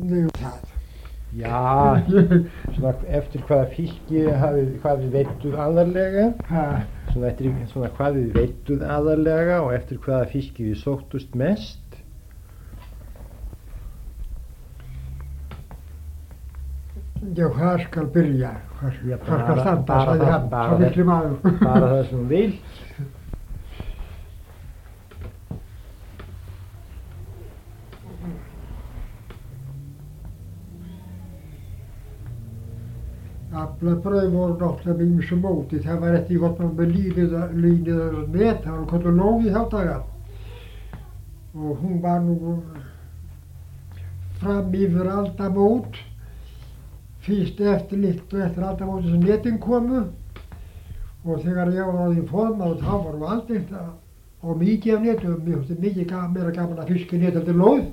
það. Já, svona eftir hvaða fiski hvað þið veidduð aðallega, svona hvað þið veidduð aðallega og eftir hvaða fiski þið sóttust mest. Já, hvað skal byrja? Hvað skal standa, sagði hann, svo miklu maður. Bara það sem þú vilt. Aflabrauð voru náttúrulega með ýmsu móti. Það var eftir hvort maður með línið og net, það var kallað lóð í þá daga. Og hún var nú fram yfir aldamót. Fyrst eftir litt og eftir aldamóti sem netin komu. Og þegar ég var orðinn formaður þá var nú aldrei og mikið af netum. Mér finnst mikið meira gaman að fiska net eftir lóð.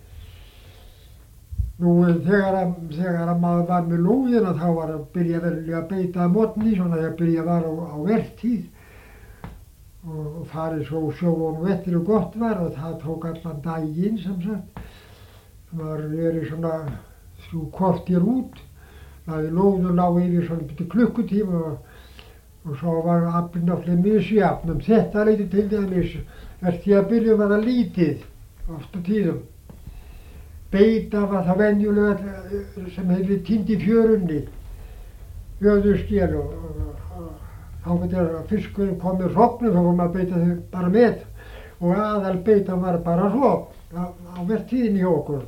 Nú þegar maður var með lóðina þá var að byrja verðilega að beita að mótni, svona þegar byrja var á vertíð og farið svo sjóun og eftir og gott var og það tók allan daginn sem sagt. Maður verið svona 3 korter út, lagði lóðun lá yfir svona klukkutíma og svo var aflinn náttúrulega misjafn. Þetta leyti til dæmis eftir því að byrja var það lítið oft á tíðum. Beita var það venjulega sem hefði týnd í fjörunni, jöðurskel og þá getur fiskurinn komið hrognum þá var maður að beita þau bara með og aðal beita var bara hrogn á vertíðinni hjá okkur.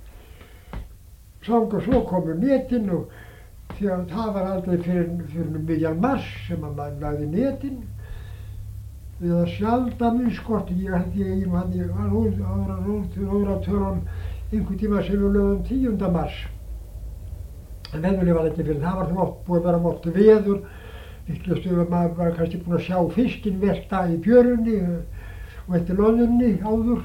Svo komu netin og því að það var aldrei fyrir miðjan mars sem að maður lagði netin. Eða sjaldan minnskort, ég var óratörun einhvern tíma sem við lögum 10. mars. En venjulega var ekki fyrir það var það oft búið að vera mótt veður. Líklegustu maður var kannski búinn að sjá fiskinn verta í fjörunni og eftir loðunni áður.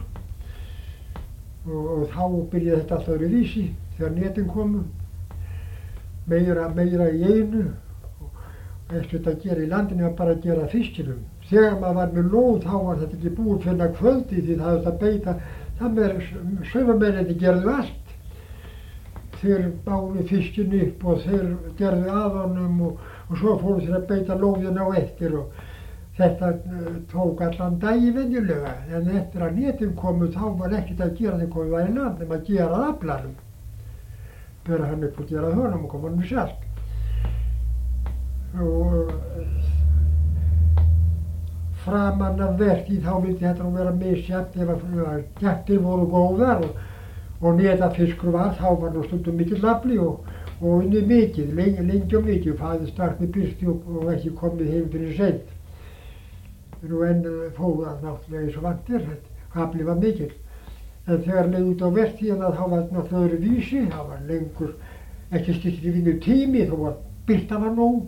Og þá byrjaði þetta alltaf öðruvísi þegar netin komu. Meira í einu. Og eftir þetta að gera í landinu var bara að gera fiskinum. Þegar maður var með lóð þá var þetta ekki búið fyrir að kvöldi því það hefði að beita. Það með sauðamennirnir gerðu allt. Þeir báðu fiskinn upp og þeir gerðu að honum og svo fóru þeir að beita lóðina á eftir og þetta tók allan dagi venjulega. En eftir að netin komu þá var ekkert að gera þegar komið var í land nema að gera að aflanum. Bera hann upp og gera honum og koma hann með sjálf. Og framan af vertíð þá vildi þetta nú vera misjafnt ef gættir voru góðar og netafiskur var þá var nú stundum mikill afli og unnið mikið, lengi og mikið og fæðið strax með byrsti og ekki komið heim fyrir seint. Nú enn fóða náttúrulega eins og vantir, afli var mikill. En þegar leið út á vertíðina þá var náttúrulega öðruvísi, það var lengur ekki styttri vinnu tími þó að birta var nóg.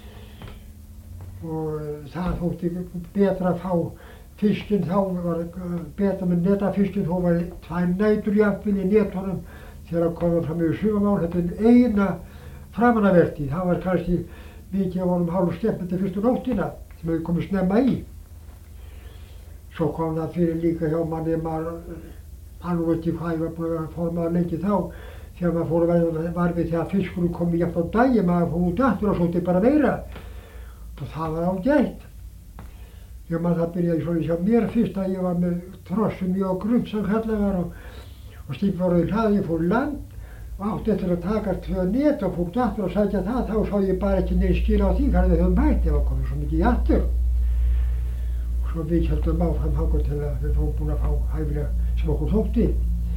Og það þótti betra að fá fiskinn þá var betra með netafiskinn þó var 2 nætur jafnvel í netunum þegar að koma fram yfir 7 mál. Þetta er eina framanvertíð. Það var kannski mikið af honum hálf skemmandi fyrstu nóttina sem hefði komið snemma í. Svo kom það fyrir líka hjá manni hann veit ekki hvað ég var búin að formaða lengi þá þegar maður fór að var við þegar fiskurinn komið jafn á dagi maður fór út aftur og sótti bara meira. Og það var ágætt. Ég man það byrjaði svona hjá mér fyrst að ég var með trossum mjög grunnt sem kallað var og stíp var í hlaði, ég fór í land og átti eftir að taka 2 net og fór aftur og sækja það, þá sá ég bara ekki neins skil á því hvað við höfum hægt, það var komið svo mikið í aftur. Og svo við heldum áfram hangað til að við fórum búin að fá hæfilega sem okkur þótti.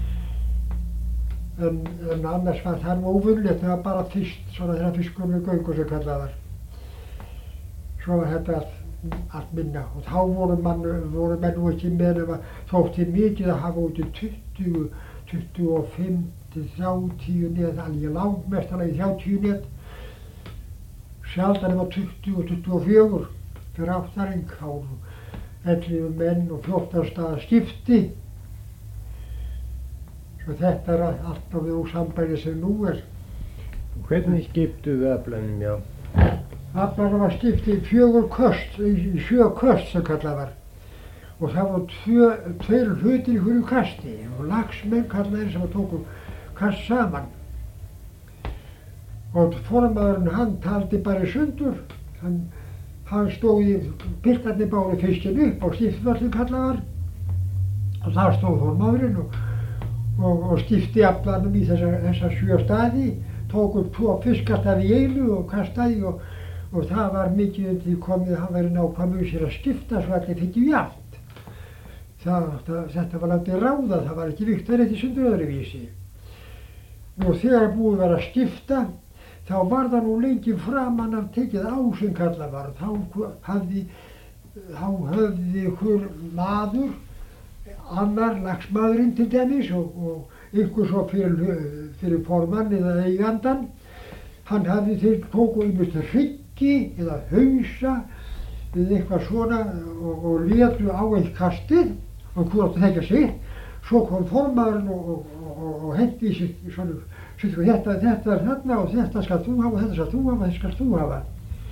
En annars var það nú óvunnlegt, það var bara fyrst svona þegar fiskur með göngu sem kallað var. Svo var þetta allt minna og þá voru menn nú ekki með nema þótti mikið að hafa út í 20, 25 til 30 net, alveg langmestalega í 30 net. Sjaldan var 20 og 24 fyrir áttaring, þá voru 11 menn og 14 staðar skipti. Svo þetta er alltaf við úr sambæri sem nú er. Hvernig skiptuðu aflanum, já? Aflanum var skiptið í 4 köst, í 7 köst sem kallað var. Og það voru 2 hlutir í hverju kasti og laxmenn kallaðir sem tóku kast saman. Og formaðurinn hann taldi bara í sundur. Hann stóð í, piltarnir báru fiskinn upp á Stiftvöllum kallaðar. Og þar stóð formaðurinn og stifti aflanum í þessa 7 staði, tók upp 2 fiskastafi í einu og kastaði og það var mikið undir komið að hann væri nákvæmur sér að skipta svo allir fengið jafnt. Þetta var látið ráða, það var ekki vigtar eftir sundur öðruvísi. Og þegar búið var að skipta, þá var það nú lengi framan af tekið á sem kallað var. Þá höfði hver maður, annar lagsmaðurinn til dæmis og einhver svo fyrir formann eða eigandan. Hann hafði þeir tóku ýmist hryggi eða hausa eða eitthvað svona og létu á eitt kastið og hvort þekja sig. Svo kom formaðurinn og hendi í sig svona, þetta er þarna og þetta skal þú hafa, þetta skal þú hafa, þetta skal þú hafa.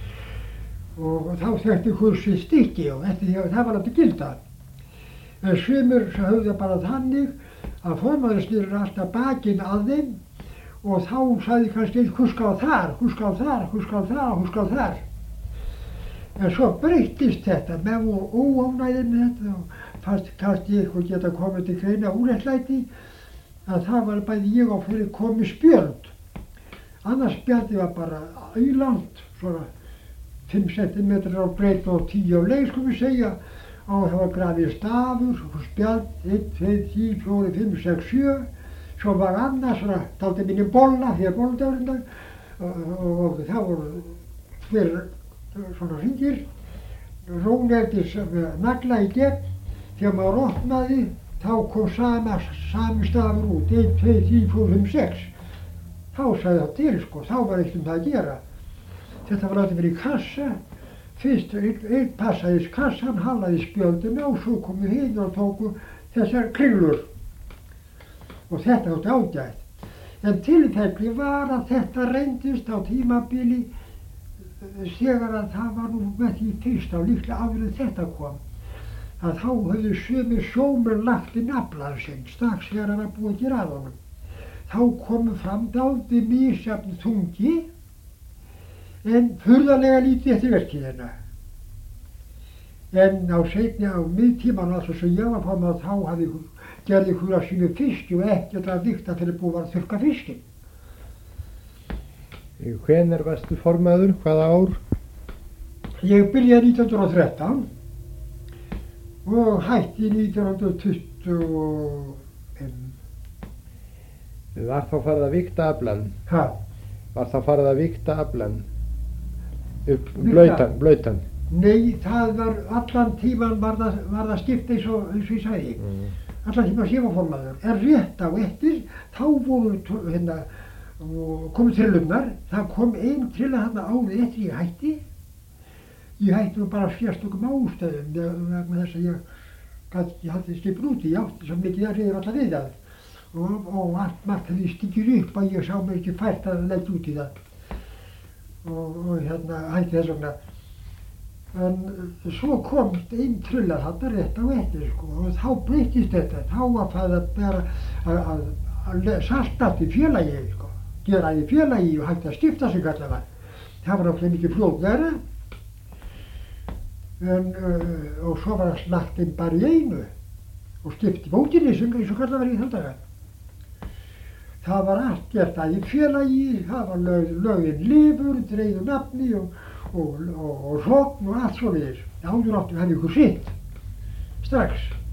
Og þá þekkti hver stykki og það var alltaf gilda. En sumir höfðu bara þannig að formaðurinn snýrur alltaf bakinn að þeim og þá sagði kannski einn hver skal þar, hver skal þar, hver skal þar og hver skal þar. En svo breyttist þetta, menn voru óánægðir með þetta og fannst kannski eitthvað geta komið til greina úrréttlæti að það var bæði ég og fyrir komið spjöld. Annars spjaldið var bara ílangt, svona 5 cm á breidd og 10 á leið, skulum við segja. Og það var grafið stafur, spjald, 1, 2, 3, 4, 5, 6, 7. Svo var annars svona dálítið minni bolla, því að bolladagurinn og það voru fyrir svona hringir, róneftis nagla í gegn. Þegar maður opnaði, þá kom sami stafur út, 1, 2, 3, 4, 5, 6. Þá sagði það til sko, þá var ekkert það að gera. Þetta var látið verið í kassa. Fyrst einn passaði kassan, halaði spjöldina og svo komu hinn og tóku þessar kringlur. Og þetta þótti ágætt. En tilfælli var að þetta reyndist á tímabili þegar að það var nú með því fyrst á líklega áður en þetta kom. Að þá höfðu sumir sjómenn lagt inn aflann sinn strax þegar hann var búið að gera að honum. Þá komu fram dálítið misjafn þungi en furðarlega lítið eftir verkið hérna. En á seinni á miðtíman alltaf sem ég var formaður þá gerði hver að sínu fiski og ekkert að vikta fyrir búið að þurrka fiskinn. Hvenær varstu formaður? Hvaða ár? Ég byrjaði 1913 og hætti 1925. Var þá farið að vikta aflann? Ha? Var þá farið að vikta aflann? Blautan? Nei, það var allan tíman var það skipt eins og ég sagði. Allan tíman sem var formaður. En rétt á eftir, þá voru komið trillurnar. Það kom ein trilla þarna árið eftir ég hætti. Ég hætti nú bara sérstökum ástæðum vegna þess að ég hafði skipin úti. Ég átti svo mikið að reyður alltaf við það. Og allt margt hefði stikir upp að ég sá mér ekki fært að leggja út í það. Og hætti þess vegna. En svo kom einn trilla þarna rétt á eftir sko og þá breyttist þetta. Þá var það að bara að salta til félagi sko. Gera í félagi og hætti að skipta sig allavega var. Það var náttúrulega mikið flóknara. Og svo var það slagt inn bara í einu og skipti bókinni sem eins og kallar var í þann daga. Það var allt gert að í félagi, það var lögin lifur, dreiðu nafni og hrókn og allt svo við. Áður áttu hefði ykkur sitt strax.